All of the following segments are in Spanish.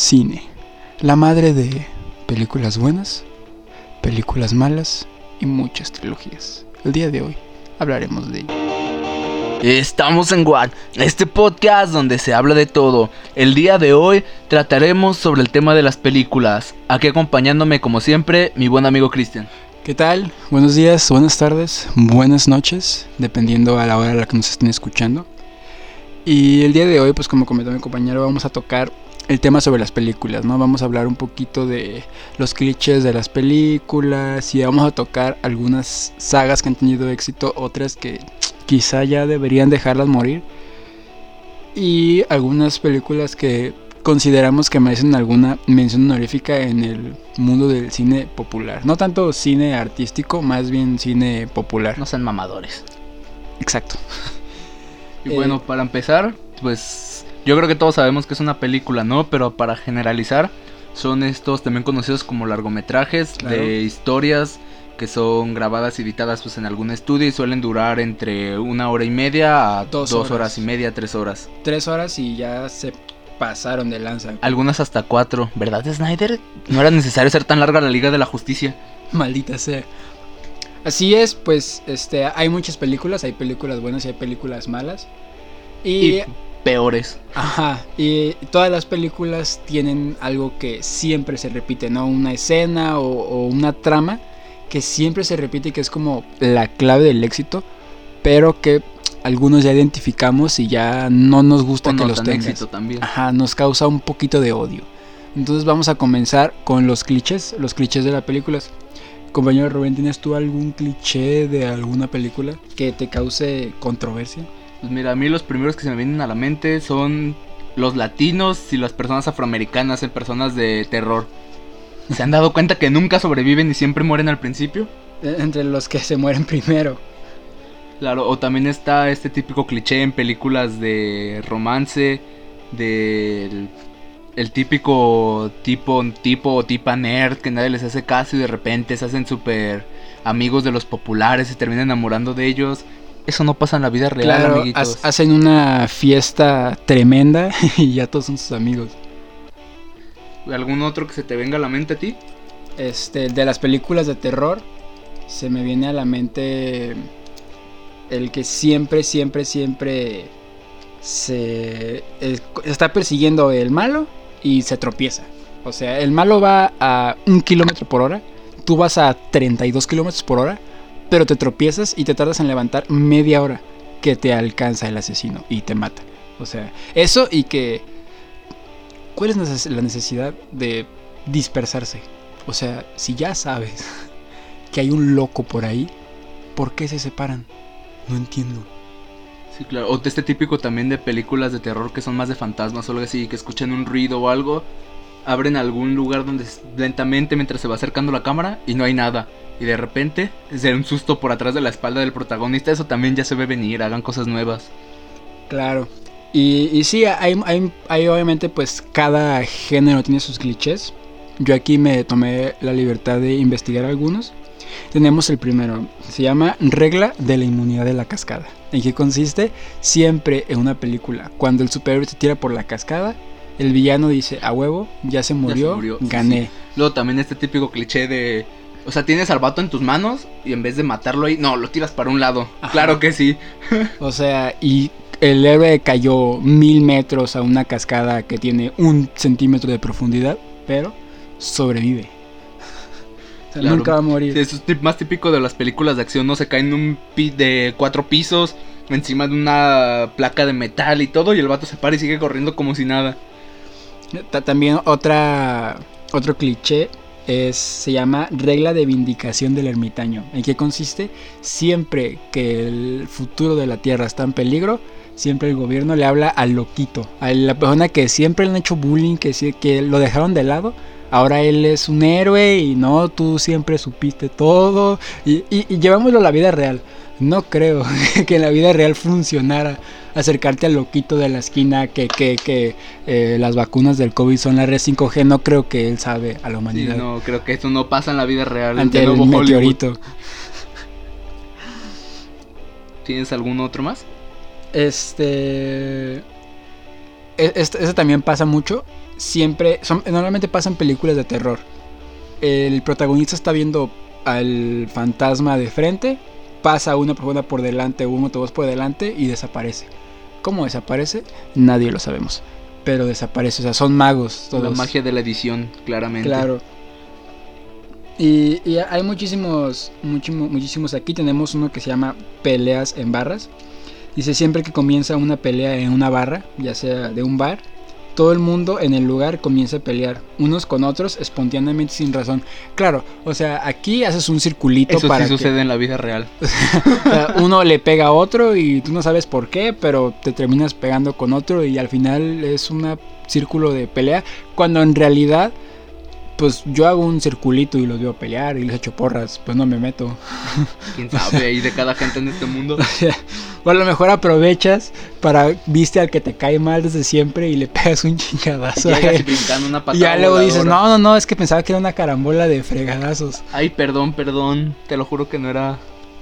Cine, la madre de películas buenas, películas malas y muchas trilogías. El día de hoy hablaremos de ello. Estamos en One, este podcast donde se habla de todo. El día de hoy trataremos sobre el tema de las películas. Aquí acompañándome como siempre, mi buen amigo Cristian. ¿Qué tal? Buenos días, buenas tardes, buenas noches, dependiendo a la hora a la que nos estén escuchando. Y el día de hoy, pues como comentó mi compañero, vamos a tocar el tema sobre las películas, ¿no? Vamos a hablar un poquito de los clichés de las películas y vamos a tocar algunas sagas que han tenido éxito, otras que quizá ya deberían dejarlas morir, y algunas películas que consideramos que merecen alguna mención honorífica en el mundo del cine popular. No tanto cine artístico, más bien cine popular. No sean mamadores. Exacto. Y bueno, para empezar, pues yo creo que todos sabemos que es una película, ¿no? Pero para generalizar, son estos también conocidos como largometrajes, claro, de historias que son grabadas y editadas pues en algún estudio y suelen durar entre 1 hora y media a 2 horas y media, 3 horas. 3 horas y ya se pasaron de lanza. Algunas hasta 4, ¿verdad, Snyder? No era necesario ser tan larga la Liga de la Justicia. Maldita sea. Así es, pues hay muchas películas, hay películas buenas y hay películas malas. Y peores. Ajá, y todas las películas tienen algo que siempre se repite, ¿no? Una escena o una trama que siempre se repite y que es como la clave del éxito, pero que algunos ya identificamos y ya no nos gusta que los tengas. También. Ajá, nos causa un poquito de odio. Entonces vamos a comenzar con los clichés de las películas. Compañero Rubén, ¿tienes tú algún cliché de alguna película que te cause controversia? Pues mira, a mí los primeros que se me vienen a la mente son los latinos y las personas afroamericanas en personas de terror. ¿Se han dado cuenta que nunca sobreviven y siempre mueren al principio? Entre los que se mueren primero. Claro, o también está este típico cliché en películas de romance, del el típico tipo o tipa nerd que nadie les hace caso y de repente se hacen súper amigos de los populares y se terminan enamorando de ellos. Eso no pasa en la vida real, claro, amiguitos. Hacen una fiesta tremenda y ya todos son sus amigos. ¿Algún otro que se te venga a la mente a ti? De las películas de terror se me viene a la mente el que siempre está persiguiendo el malo y se tropieza. O sea, el malo va a 1 kilómetro por hora, tú vas a 32 kilómetros por hora, pero te tropiezas y te tardas en levantar media hora que te alcanza el asesino y te mata. O sea, eso y que... ¿Cuál es la necesidad de dispersarse? O sea, si ya sabes que hay un loco por ahí, ¿por qué se separan? No entiendo. Sí, claro. O este típico también de películas de terror que son más de fantasmas o algo así, que escuchan un ruido o algo, abren algún lugar donde lentamente mientras se va acercando la cámara y no hay nada. Y de repente se da un susto por atrás de la espalda del protagonista. Eso también ya se ve venir, hagan cosas nuevas. Claro. Y sí, hay obviamente pues cada género tiene sus clichés. Yo aquí me tomé la libertad de investigar algunos. Tenemos el primero, se llama Regla de la Inmunidad de la Cascada. ¿En qué consiste? Siempre en una película, cuando el superhéroe se tira por la cascada, el villano dice, a huevo, ya se murió. Gané. Sí. Luego también este típico cliché de... O sea, tienes al vato en tus manos y en vez de matarlo ahí, no, lo tiras para un lado. Ajá. Claro que sí. O sea, y el héroe cayó 1000 metros a una cascada que tiene 1 centímetro de profundidad, pero sobrevive. O sea, claro, nunca va a morir. Sí, eso es más típico de las películas de acción, ¿no? Se cae en un de 4 pisos, encima de una placa de metal y todo, y el vato se para y sigue corriendo como si nada. También otro cliché se llama Regla de Vindicación del Ermitaño. ¿En qué consiste? Siempre que el futuro de la Tierra está en peligro, siempre el gobierno le habla al loquito, a la persona que siempre le han hecho bullying, que lo dejaron de lado. Ahora él es un héroe y no, tú siempre supiste todo. Y llevámoslo a la vida real. No creo que en la vida real funcionara acercarte al loquito de la esquina que las vacunas del COVID son la red 5G. No creo que él sabe a la humanidad. Sí, no, creo que eso no pasa en la vida real. Ante el meteorito. ¿Tienes algún otro más? Este también pasa mucho. siempre normalmente pasan películas de terror. El protagonista está viendo al fantasma de frente, pasa una persona por delante, un autobús por delante y desaparece. ¿Cómo desaparece? Nadie lo sabemos, pero desaparece. O sea, son magos todos. La magia de la edición, claramente. Claro. Y hay muchísimos aquí. Tenemos uno que se llama peleas en barras. Dice, siempre que comienza una pelea en una barra, ya sea de un bar, todo el mundo en el lugar comienza a pelear, unos con otros, espontáneamente, sin razón. Claro, o sea, aquí haces un circulito. Eso para sí sucede en la vida real. O sea, uno le pega a otro y tú no sabes por qué, pero te terminas pegando con otro y al final es un círculo de pelea, cuando en realidad... Pues yo hago un circulito y los veo pelear y les echo porras, pues no me meto. ¿Quién sabe ahí de cada gente en este mundo? O a lo mejor aprovechas viste al que te cae mal desde siempre y le pegas un chingadazo. Y ya luego dices, no, es que pensaba que era una carambola de fregadazos. Ay, perdón, te lo juro que no era...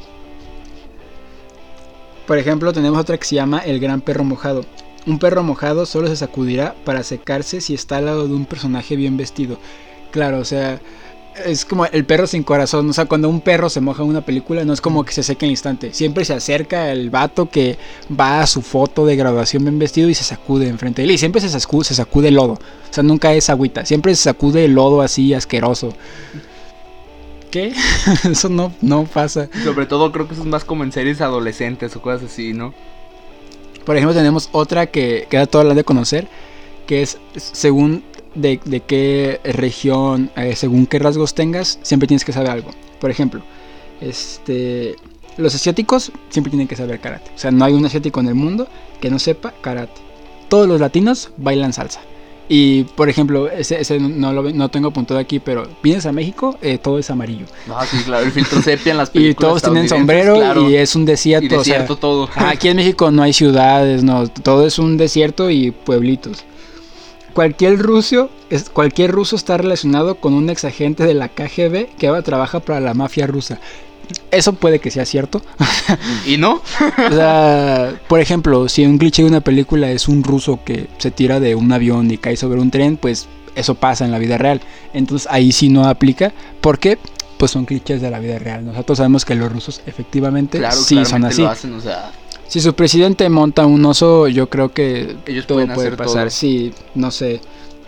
Por ejemplo, tenemos otra que se llama el gran perro mojado. Un perro mojado solo se sacudirá para secarse si está al lado de un personaje bien vestido. Claro, o sea, es como el perro sin corazón. O sea, cuando un perro se moja en una película, no es como que se seque al instante. Siempre se acerca el vato que va a su foto de graduación bien vestido y se sacude enfrente de él. Y siempre se sacude lodo. O sea, nunca es agüita. Siempre se sacude el lodo así asqueroso. ¿Qué? Eso no pasa. Sobre todo creo que eso es más como en series adolescentes o cosas así, ¿no? Por ejemplo, tenemos otra que queda toda la de conocer, que es según... De qué región, según qué rasgos tengas, siempre tienes que saber algo. Por ejemplo, los asiáticos siempre tienen que saber karate. O sea, no hay un asiático en el mundo que no sepa karate. Todos los latinos bailan salsa. Y por ejemplo, ese no tengo apuntado aquí, pero vienes a México, todo es amarillo. Ah, sí, claro, el filtro sepia en las películas. Y todos tienen sombrero, claro, y es un desierto. Y desierto, o sea, todo. Aquí en México no hay ciudades, no, todo es un desierto y pueblitos. Cualquier ruso está relacionado con un exagente de la KGB que ahora trabaja para la mafia rusa. Eso puede que sea cierto. ¿Y no? O sea, por ejemplo, si un cliché de una película es un ruso que se tira de un avión y cae sobre un tren, pues eso pasa en la vida real. Entonces ahí sí no aplica. ¿Por qué? Pues son clichés de la vida real. Nosotros sabemos que los rusos efectivamente sí son así. Lo hacen, o sea... Si su presidente monta un oso, yo creo que ellos todo puede todo. pasar. Sí, no sé.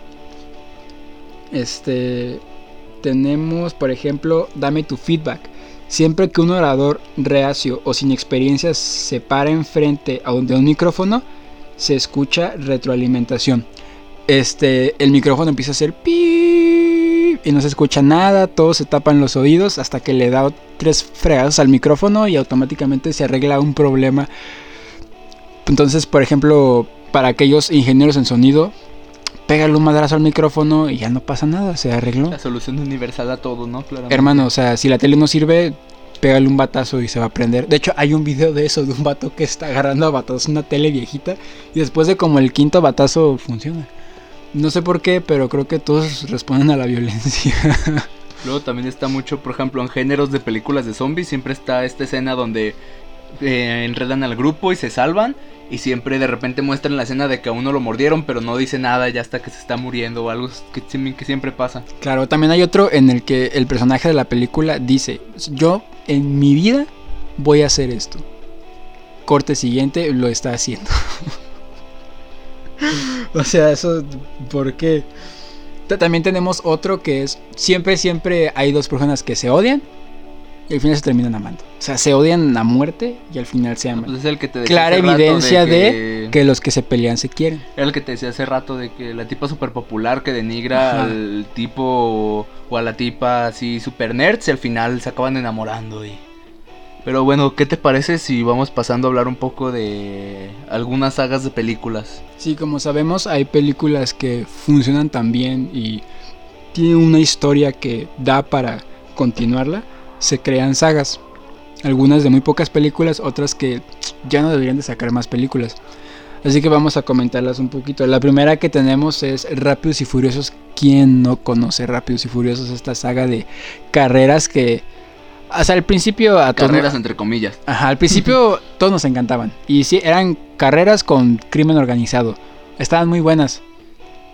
Tenemos, por ejemplo, dame tu feedback. Siempre que un orador reacio o sin experiencia se para enfrente de un micrófono, se escucha retroalimentación. El micrófono empieza a hacer pi y no se escucha nada, todos se tapan los oídos hasta que le da 3 fregazos al micrófono y automáticamente se arregla un problema. Entonces, por ejemplo, para aquellos ingenieros en sonido, pégale un madrazo al micrófono y ya no pasa nada, se arregló. La solución universal a todo, ¿no? Claramente. Hermano, o sea, si la tele no sirve, pégale un batazo y se va a prender. De hecho, hay un video de eso, de un vato que está agarrando a batazos una tele viejita y después de como el 5.º batazo funciona. No sé por qué, pero creo que todos responden a la violencia. Luego también está mucho, por ejemplo, en géneros de películas de zombies, siempre está esta escena donde enredan al grupo y se salvan. Y siempre de repente muestran la escena de que a uno lo mordieron, pero no dice nada ya hasta que se está muriendo o algo que siempre pasa. Claro, también hay otro en el que el personaje de la película dice, yo en mi vida voy a hacer esto. Corte siguiente, lo está haciendo. O sea, eso, ¿por qué? También tenemos otro que es, siempre hay 2 personas que se odian y al final se terminan amando. O sea, se odian a muerte y al final se aman. Pues es el que te decía clara evidencia de que los que se pelean se quieren. Era el que te decía hace rato de que la tipa super popular que denigra al tipo o a la tipa así super nerds y al final se acaban enamorando. Pero bueno, ¿qué te parece si vamos pasando a hablar un poco de algunas sagas de películas? Sí, como sabemos hay películas que funcionan tan bien y tienen una historia que da para continuarla. Se crean sagas, algunas de muy pocas películas, otras que ya no deberían de sacar más películas. Así que vamos a comentarlas un poquito. La primera que tenemos es Rápidos y Furiosos. ¿Quién no conoce Rápidos y Furiosos? Esta saga de carreras que hasta el principio carreras entre comillas. Ajá, al principio todos nos encantaban. Y sí, eran carreras con crimen organizado. Estaban muy buenas.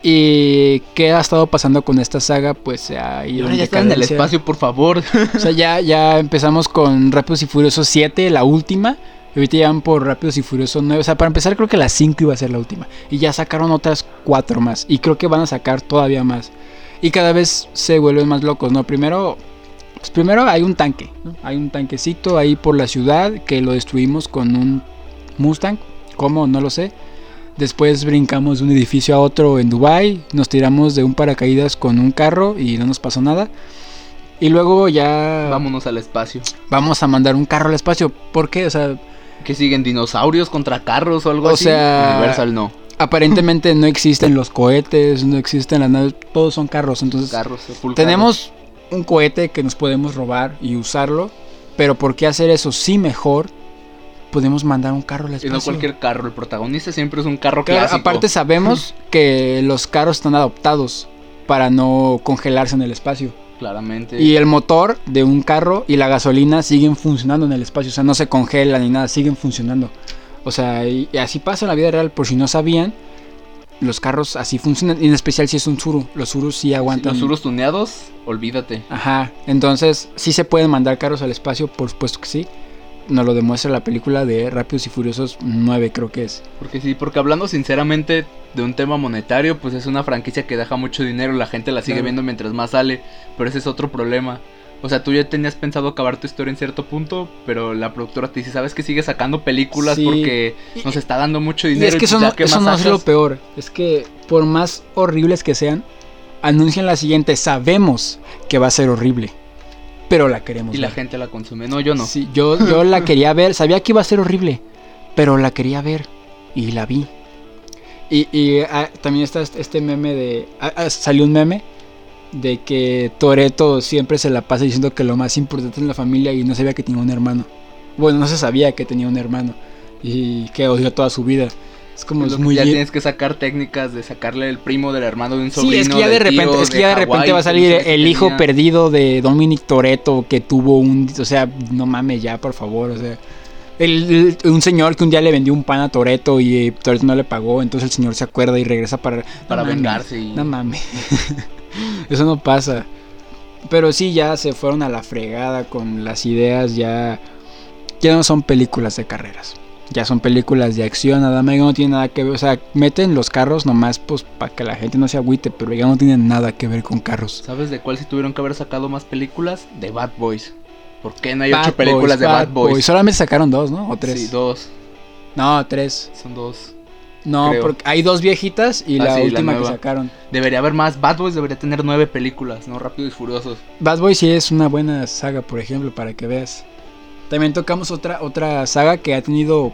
¿Y qué ha estado pasando con esta saga? Pues ahí ya está en el espacio, por favor. O sea, ya empezamos con Rápidos y Furiosos 7, la última. Y ahorita ya van por Rápidos y Furiosos 9. O sea, para empezar creo que la 5 iba a ser la última. Y ya sacaron otras 4 más. Y creo que van a sacar todavía más. Y cada vez se vuelven más locos, ¿no? Primero hay un tanque, ¿no? Hay un tanquecito ahí por la ciudad que lo destruimos con un Mustang. ¿Cómo? No lo sé. Después brincamos de un edificio a otro en Dubai. Nos tiramos de un paracaídas con un carro y no nos pasó nada. Y luego ya... vámonos al espacio. Vamos a mandar un carro al espacio. ¿Por qué? O sea... ¿que siguen dinosaurios contra carros o algo así? O sea... Universal no. Aparentemente no existen los cohetes, no existen las naves. Todos son carros. Entonces tenemos un cohete que nos podemos robar y usarlo. Pero ¿por qué hacer eso? Sí, mejor podemos mandar un carro al espacio. Y no cualquier carro, el protagonista siempre es un carro claro, clásico. Aparte sabemos que los carros están adaptados para no congelarse en el espacio. Claramente. Y el motor de un carro y la gasolina siguen funcionando en el espacio. O sea, no se congelan ni nada, siguen funcionando. O sea, y así pasa en la vida real. Por si no sabían, los carros así funcionan. Y en especial si es un Tsuru. Los Tsurus sí aguantan. Los Tsurus tuneados, olvídate. Ajá, entonces sí se pueden mandar carros al espacio, por supuesto que sí. Nos lo demuestra la película de Rápidos y Furiosos 9, creo que es. Porque hablando sinceramente de un tema monetario, pues es una franquicia que deja mucho dinero, la gente la sigue viendo mientras más sale, pero ese es otro problema. O sea, tú ya tenías pensado acabar tu historia en cierto punto, pero la productora te dice, ¿sabes que sigue sacando películas porque nos está dando mucho dinero? Y es que eso no es lo peor, es que por más horribles que sean, anuncian la siguiente, sabemos que va a ser horrible. Pero la queremos y ver. La gente la consume. No, yo no. Sí, yo la quería ver. Sabía que iba a ser horrible, pero la quería ver y la vi. Y también está este meme de... salió un meme de que Toretto siempre se la pasa diciendo que lo más importante es la familia y no sabía que tenía un hermano. Bueno, no se sabía que tenía un hermano y que odió toda su vida. Es como es muy... ya tienes que sacar técnicas de sacarle el primo del hermano de un sobrino. Sí, es que ya de repente va a salir el hijo perdido de Dominic Toretto que tuvo un... O sea, no mames ya, por favor, o sea... un señor que un día le vendió un pan a Toretto y Toretto no le pagó, entonces el señor se acuerda y regresa para vengarse. No mames. Eso no pasa. Pero sí, ya se fueron a la fregada con las ideas, ya no son películas de carreras. Ya son películas de acción, nada más, no tiene nada que ver, o sea, meten los carros nomás pues para que la gente no se agüite, pero ya no tienen nada que ver con carros. ¿Sabes de cuál si tuvieron que haber sacado más películas? De Bad Boys. ¿Por qué no hay 8 películas de Bad Boys? Solamente sacaron 2, ¿no? ¿O 3? Sí, 2. No, 3. Son 2. No, creo. Porque hay 2 viejitas y la última que sacaron. Debería haber más. Bad Boys debería tener 9 películas, ¿no? Rápidos y Furiosos. Bad Boys sí es una buena saga, por ejemplo, para que veas. También tocamos otra saga que ha tenido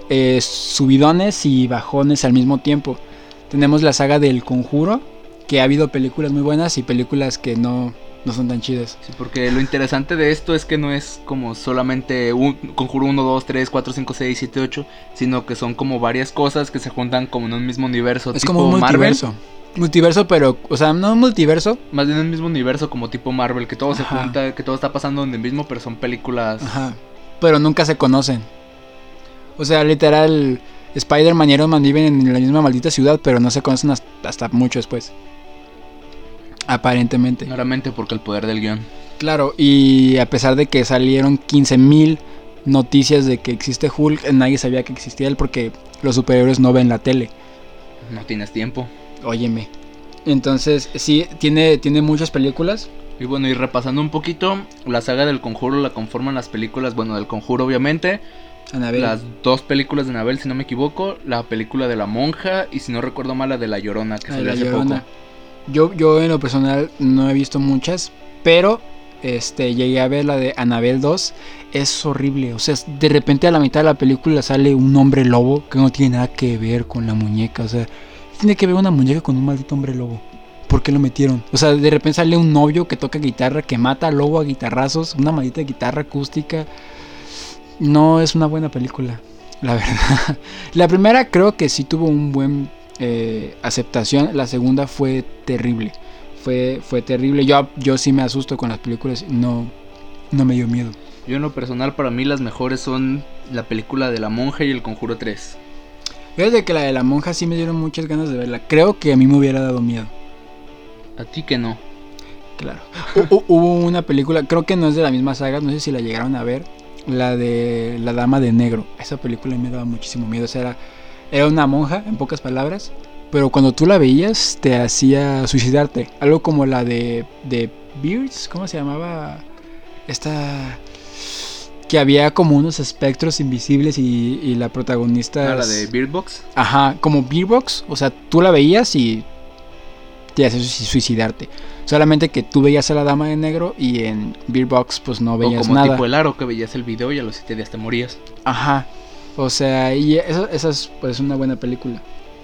subidones y bajones al mismo tiempo. Tenemos la saga del Conjuro, que ha habido películas muy buenas y películas que no son tan chidas. Sí, porque lo interesante de esto es que no es como solamente un Conjuro 1, 2, 3, 4, 5, 6, 7, 8, sino que son como varias cosas que se juntan como en un mismo universo. Es tipo como un multiverso. Marvel. Multiverso, pero, o sea, no multiverso. Más bien el mismo universo como tipo Marvel, que todo se junta, que todo está pasando en el mismo, pero son películas. Ajá. Pero nunca se conocen. O sea, literal, Spider-Man y Iron Man viven en la misma maldita ciudad, pero no se conocen hasta mucho después. Aparentemente. Claramente porque el poder del guión. Claro, y a pesar de que salieron 15,000 noticias de que existe Hulk, nadie sabía que existía él porque los superhéroes no ven la tele. No tienes tiempo. Óyeme. Entonces, sí, tiene muchas películas. Y bueno, y repasando un poquito, la saga del Conjuro la conforman las películas, bueno, del Conjuro obviamente, Annabelle. Las 2 películas de Annabelle, si no me equivoco, la película de la monja y si no recuerdo mal la de la Llorona, que salió hace poco. Yo en lo personal no he visto muchas, pero llegué a ver la de Annabelle 2, es horrible, o sea, de repente a la mitad de la película sale un hombre lobo que no tiene nada que ver con la muñeca, o sea, tiene que ver una muñeca con un maldito hombre lobo. ¿Por qué lo metieron? O sea, de repente sale un novio que toca guitarra, que mata al lobo a guitarrazos, una maldita guitarra acústica. No es una buena película, la verdad. La primera creo que sí tuvo un buen aceptación, la segunda fue terrible. Fue terrible. Yo sí me asusto con las películas, no me dio miedo. Yo en lo personal, para mí las mejores son la película de la monja y el Conjuro 3. Fíjate que la de la monja sí me dieron muchas ganas de verla. Creo que a mí me hubiera dado miedo. A ti que no. Claro. Hubo una película, creo que no es de la misma saga, no sé si la llegaron a ver, la de La Dama de Negro. Esa película me daba muchísimo miedo. O sea, era una monja, en pocas palabras, pero cuando tú la veías te hacía suicidarte. Algo como la de Beards, ¿cómo se llamaba? Esta... que había como unos espectros invisibles y la protagonista... la de Bird Box. Ajá, como Bird Box. O sea, tú la veías y te hacía suicidarte. Solamente que tú veías a la Dama de Negro y en Bird Box pues no veías o como nada. Tipo el Aro, que veías el video y a los 7 días te morías. Ajá. O sea, y esa es pues una buena película.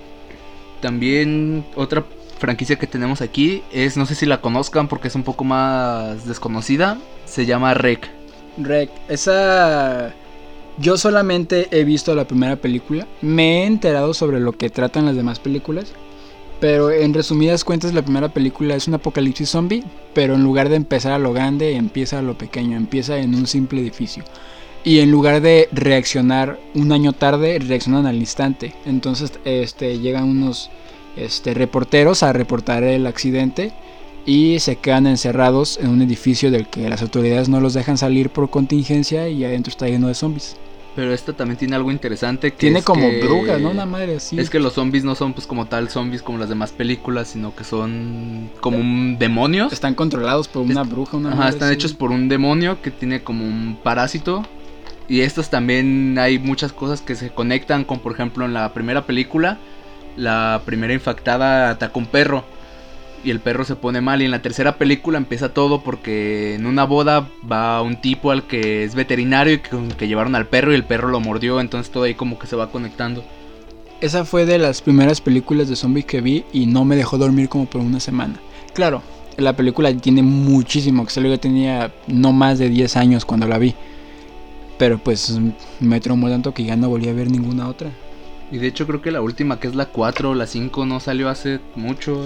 También otra franquicia que tenemos aquí es, no sé si la conozcan porque es un poco más desconocida, se llama REC. REC, esa... Yo solamente he visto la primera película. Me he enterado sobre lo que tratan las demás películas. Pero en resumidas cuentas, la primera película es un apocalipsis zombie. Pero en lugar de empezar a lo grande, empieza a lo pequeño. Empieza en un simple edificio. Y en lugar de reaccionar un año tarde, reaccionan al instante. Entonces llegan unos reporteros a reportar el accidente. Y se quedan encerrados en un edificio del que las autoridades no los dejan salir por contingencia. Y adentro está lleno de zombies. Pero esta también tiene algo interesante que tiene es como que... brujas, ¿no? Una madre así. Es que los zombies no son pues como tal zombies como las demás películas, sino que son como un demonios. Están controlados por una bruja, una Ajá, madre están así. hechos por un demonio que tiene como un parásito. Y estos también hay muchas cosas que se conectan con, por ejemplo, en la primera película, la primera infectada ataca un perro. Y el perro se pone mal. Y en la tercera película empieza todo porque en una boda va un tipo al que es veterinario y que llevaron al perro y el perro lo mordió. Entonces todo ahí como que se va conectando. Esa fue de las primeras películas de zombies que vi y no me dejó dormir como por una semana. Claro, la película tiene muchísimo que salió. Yo tenía no más de 10 años cuando la vi. Pero pues me traumó tanto que ya no volví a ver ninguna otra. Y de hecho creo que la última, que es la 4 o la 5, no salió hace mucho.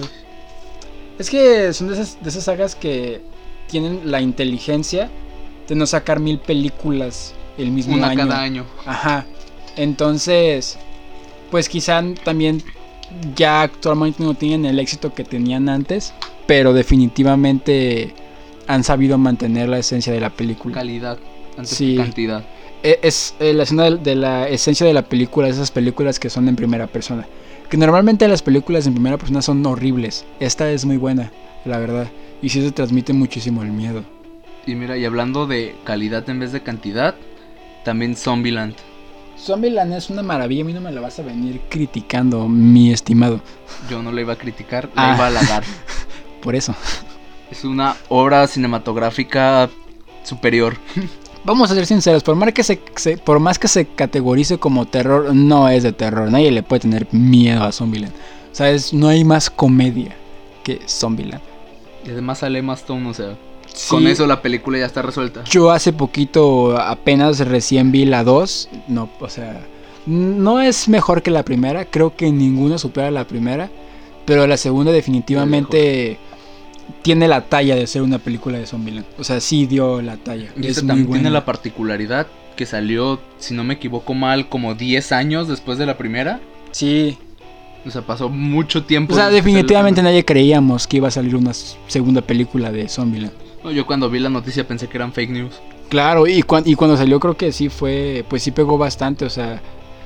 Es que son de esas sagas que tienen la inteligencia de no sacar 1000 películas el mismo una año. cada año. Ajá. Entonces, pues quizá también ya actualmente no tienen el éxito que tenían antes, pero definitivamente han sabido mantener la esencia de la película. Calidad antes Sí. que cantidad. Es la escena de la esencia de la película, esas películas que son en primera persona. Que normalmente las películas en primera persona son horribles. Esta es muy buena, la verdad. Y sí se transmite muchísimo el miedo. Y mira, y hablando de calidad en vez de cantidad, también Zombieland. Zombieland es una maravilla, a mí no me la vas a venir criticando, mi estimado. Yo no la iba a criticar, la iba a halagar. Por eso. Es una obra cinematográfica superior. Vamos a ser sinceros, por más que se categorice como terror, no es de terror. Nadie le puede tener miedo a Zombieland. O sea, no hay más comedia que Zombieland. Y además sale Emma Stone, o sea, Sí, con eso la película ya está resuelta. yo hace poquito, apenas recién vi la 2. No, o sea, no es mejor que la primera. Creo que ninguna supera la primera. Pero la segunda definitivamente tiene la talla de ser una película de Zombieland. O sea, sí dio la talla. Y Es esta muy también buena. tiene la particularidad que salió, si no me equivoco mal, como 10 años después de la primera. Sí. O sea, pasó mucho tiempo. O sea, después de la definitivamente primera. nadie creíamos que iba a salir una segunda película de Zombieland. No, yo cuando vi la noticia pensé que eran fake news. Claro, y cuando salió creo que sí fue, pues sí pegó bastante, o sea,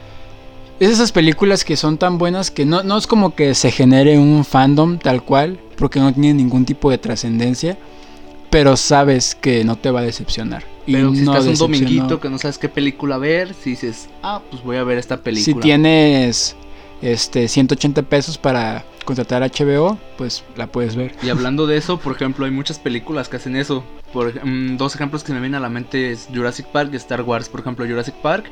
es esas películas que son tan buenas que no es como que se genere un fandom tal cual, porque no tiene ningún tipo de trascendencia, pero sabes que no te va a decepcionar. Pero si no estás un decepcionó. dominguito que no sabes qué película ver, si dices, pues voy a ver esta película. Si tienes 180 pesos para contratar HBO, pues la puedes ver. Y hablando de eso, por ejemplo, hay muchas películas que hacen eso. Dos ejemplos que se me vienen a la mente es Jurassic Park y Star Wars. Por ejemplo, Jurassic Park,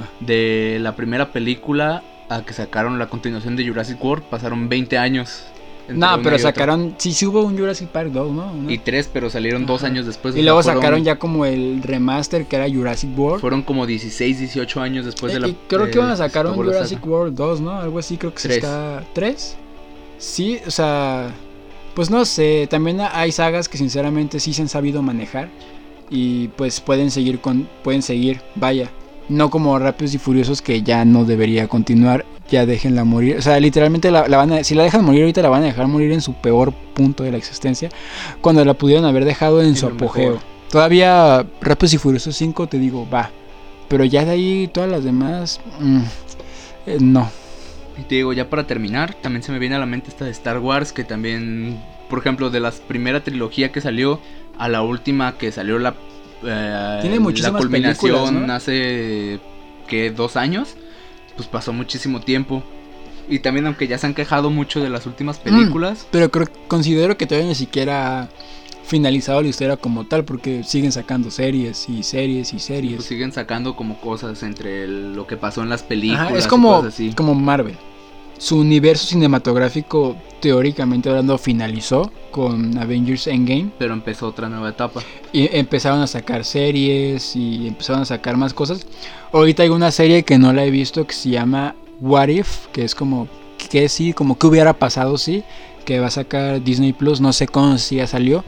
de la primera película a que sacaron la continuación de Jurassic World, pasaron 20 años. No, pero sacaron, sí hubo un Jurassic Park 2, ¿no? Y 3, pero salieron 2 años después. Y luego sacaron ya como el remaster que era Jurassic World. Fueron como 16, 18 años después de la... Y creo que iban a sacar un la Jurassic saga. World 2, ¿no? Algo así, creo que 3. está... ¿3? Sí, o sea... Pues no sé, también hay sagas que sinceramente sí se han sabido manejar. Y pues pueden seguir, vaya. No como Rápidos y Furiosos, que ya no debería continuar. ya déjenla morir. O sea, literalmente si la dejan morir ahorita, la van a dejar morir en su peor punto de la existencia, cuando la pudieron haber dejado en su apogeo. Mejor. Todavía Rápidos y Furiosos 5 te digo, va, pero ya de ahí todas las demás, no. Y te digo, ya para terminar, también se me viene a la mente esta de Star Wars, que también, por ejemplo, de la primera trilogía que salió a la última que salió tiene muchísimas la culminación películas, ¿no? Hace, ¿qué? 2 años, pues pasó muchísimo tiempo. Y también, aunque ya se han quejado mucho de las últimas películas, pero considero que todavía ni siquiera finalizado la historia como tal, porque siguen sacando series y series y series. Pues siguen sacando como cosas entre lo que pasó en las películas. Ajá, es como Marvel. Su universo cinematográfico, teóricamente hablando, finalizó con Avengers Endgame. Pero empezó otra nueva etapa. Y empezaron a sacar series y empezaron a sacar más cosas. Ahorita hay una serie que no la he visto que se llama What If, que es como que sí, como que hubiera pasado, sí, que va a sacar Disney Plus. No sé cómo si ya salió,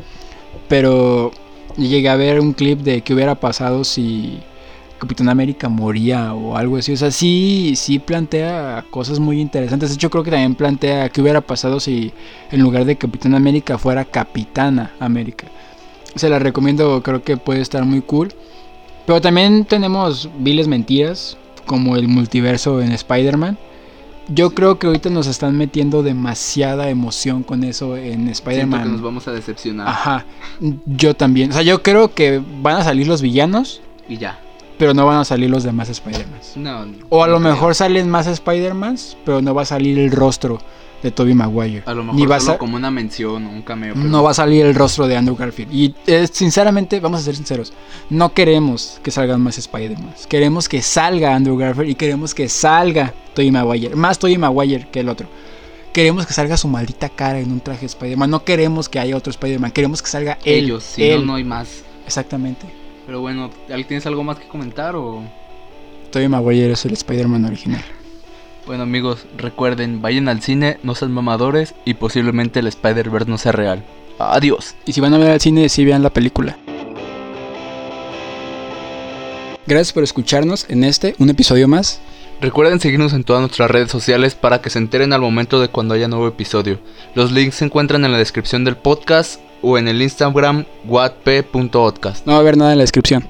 pero llegué a ver un clip de qué hubiera pasado si Capitán América moría o algo así. O sea, sí plantea cosas muy interesantes. De hecho, creo que también plantea qué hubiera pasado si en lugar de Capitán América fuera Capitana América. Se la recomiendo, creo que puede estar muy cool. Pero también tenemos viles mentiras, como el multiverso en Spider-Man. Yo creo que ahorita nos están metiendo demasiada emoción con eso en Spider-Man. Siento que nos vamos a decepcionar. Ajá, yo también. O sea, yo creo que van a salir los villanos y ya, pero no van a salir los demás Spider-Mans. No, o a lo mejor salen más Spider-Mans, pero no va a salir el rostro de Tobey Maguire. A lo mejor solo como una mención o un cameo. Pero no va a salir el rostro de Andrew Garfield. Y sinceramente, vamos a ser sinceros, no queremos que salgan más Spider-Mans. Queremos que salga Andrew Garfield y queremos que salga Tobey Maguire. Más Tobey Maguire que el otro. Queremos que salga su maldita cara en un traje de Spider-Man. No queremos que haya otro Spider-Man. Queremos que salga él. Si no, no hay más. Exactamente. Pero bueno, ¿tienes algo más que comentar o...? Tobey Maguire es el Spider-Man original. Bueno, amigos, recuerden, vayan al cine, no sean mamadores y posiblemente el Spider-Verse no sea real. Adiós. Y si van a ver al cine, sí vean la película. Gracias por escucharnos en un episodio más. Recuerden seguirnos en todas nuestras redes sociales para que se enteren al momento de cuando haya nuevo episodio. Los links se encuentran en la descripción del podcast o en el Instagram whatp.podcast. No va a haber nada en la descripción.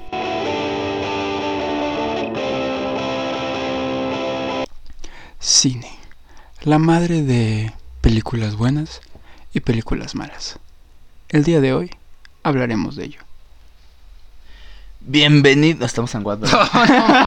Cine, la madre de películas buenas y películas malas. El día de hoy hablaremos de ello. Bienvenido. Estamos en Wattpad.